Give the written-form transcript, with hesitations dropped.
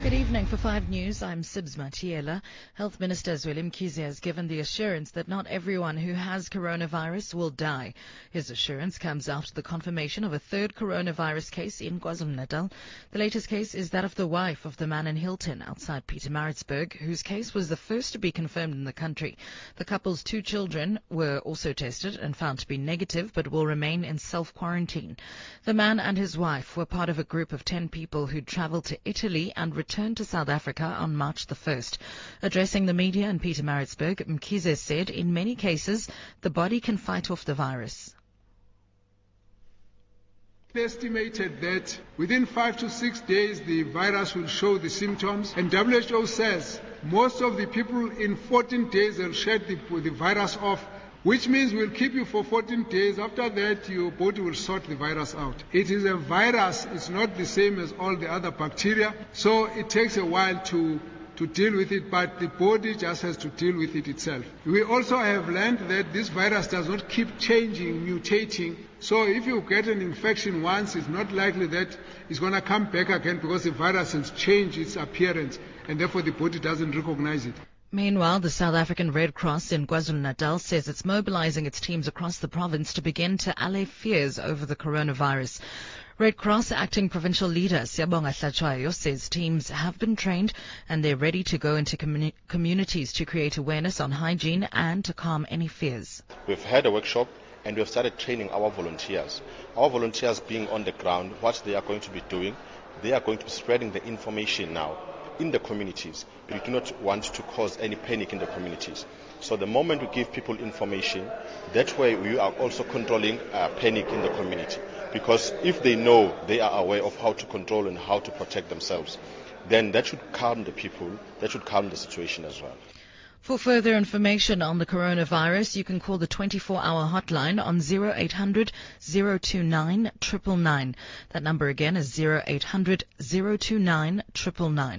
Good evening. For 5 News, I'm Sibs Matiela. Health Minister Zweli Mkhize has given the assurance that not everyone who has coronavirus will die. His assurance comes after the confirmation of a third coronavirus case in KwaZulu-Natal. The latest case is that of the wife of the man in Hilton outside Pietermaritzburg, whose case was the first to be confirmed in the country. The couple's 2 children were also tested and found to be negative, but will remain in self-quarantine. The man and his wife were part of a group of 10 people who travelled to Italy and returned to South Africa on March the 1st. Addressing the media in Pietermaritzburg, Mkhize said in many cases the body can fight off the virus. Estimated that within 5 to 6 days the virus will show the symptoms, and WHO says most of the people in 14 days will shed the virus off, which means we'll keep you for 14 days. After that, your body will sort the virus out. It is a virus. It's not the same as all the other bacteria, so it takes a while to deal with it, but the body just has to deal with it itself. We also have learned that this virus does not keep changing, mutating. So if you get an infection once, it's not likely that it's going to come back again because the virus has changed its appearance, and therefore the body doesn't recognize it. Meanwhile, the South African Red Cross in KwaZulu-Natal says it's mobilizing its teams across the province to begin to allay fears over the coronavirus. Red Cross acting provincial leader Siyabonga Hlatshwayo says teams have been trained and they're ready to go into communities to create awareness on hygiene and to calm any fears. We've had a workshop and we've started training our volunteers. Our volunteers being on the ground, what they are going to be doing, they are going to be spreading the information now in the communities. We do not want to cause any panic in the communities. So the moment we give people information, that way we are also controlling panic in the community. Because if they know, they are aware of how to control and how to protect themselves, then that should calm the people, that should calm the situation as well. For further information on the coronavirus, you can call the 24-hour hotline on 0800 029 999. That number again is 0800 029 999.